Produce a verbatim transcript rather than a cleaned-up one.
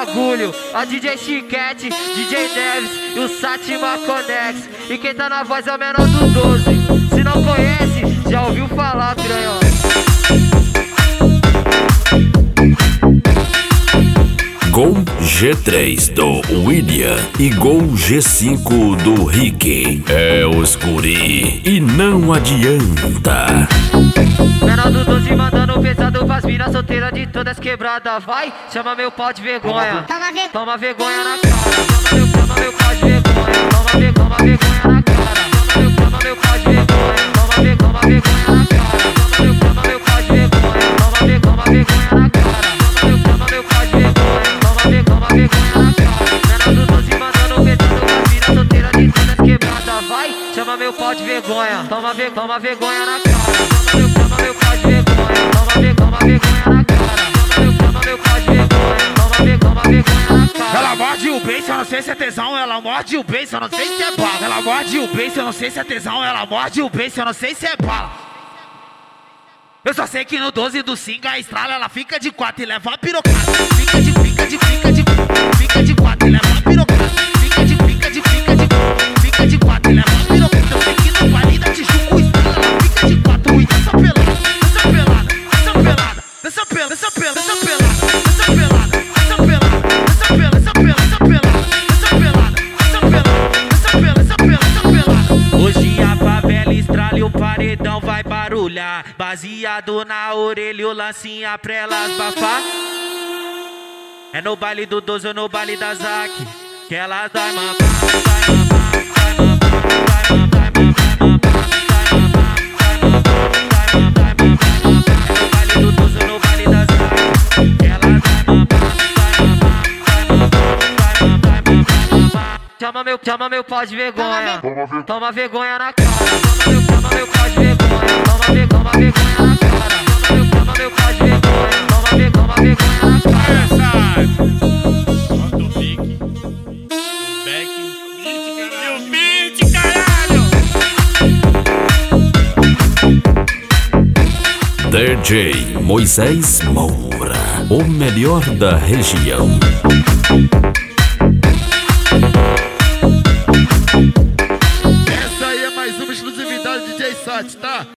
bagulho. A D J Chiquete, D J Neves e o Satima Conex. E quem tá na voz é o menor do doze. Se não conhece, já ouviu falar, piranhão. Gol G três do William e Gol G cinco do Rick. É os guri e não adianta. Menor do doze mandando pesado pras minas solteiras de todas quebradas. Vai, chama meu pau de vergonha. Toma ver, Toma vergonha na cara. Toma meu, toma meu pau de vergonha. Toma ver, toma vergonha na cara. Toma meu, toma meu pau de vergonha. Toma ver, toma vergonha na cara. Toma meu, toma meu pau de vergonha. Toma ver, toma vergonha na cara. Toma meu, toma meu pau de vergonha. Toma ver, toma vergonha na cara. Menor do doze mandando pesado pras minas solteiras de todas quebradas. Vai, chama meu pau de vergonha. Toma ver, toma vergonha na cara. Toma meu, toma meu pau de vergonha. Toma ver, toma vergonha na cara. Toma meu, toma meu pau de vergonha. Toma ver, toma vergonha na cara. Ela morde o beijo, eu não sei se é tesão. Ela morde o beijo, eu não sei se é bala. Ela morde o beijo, eu não sei se é tesão. Ela morde o beijo, eu não sei se é bala. Eu só sei que no doze do Singa a estrala ela fica de quatro e leva a pirocada. Fica de, fica de, fica de, fica de quatro e leva a pirocada. Fica de, fica de, fica de, fica de quatro e leva a pirocada. Eu sei que no vale da Tijuca o estrala ela fica de quatro e dança pelada, dança pelada, dança pelada, dança pelada, dança pelada, dança pelada, dança pelada, dança pelada, dança pelada, dança pelada, dança pelada, dança pelada, dança pelada, dança pelada, dança pelada. Hoje a favela estrala e o paredão vai barulhar. Baseado na orelha, o lancinha pra elas bafar. É no baile do doze ou no baile da Zac que elas vai mamar, vai mamar, vai mamar, vai mamar, vai mamar, vai mamar, vai mamar, vai mamar. É no baile do doze ou no baile da Zac que elas vai mamar, vai mamar, vai mamar, vai mamar, vai mamar. Chama meu, chama meu pau de vergonha. Toma vergonha na cara. Toma meu, toma meu pau de vergonha. Toma ver, toma vergonha na cara. Toma meu, toma meu pau de vergonha. Toma ver, toma vergonha na cara. Bota o pique, o back, e o beat, caralho! D J Moisés Moura, o melhor da região. Essa aí é mais uma exclusividade D J Sat, tá?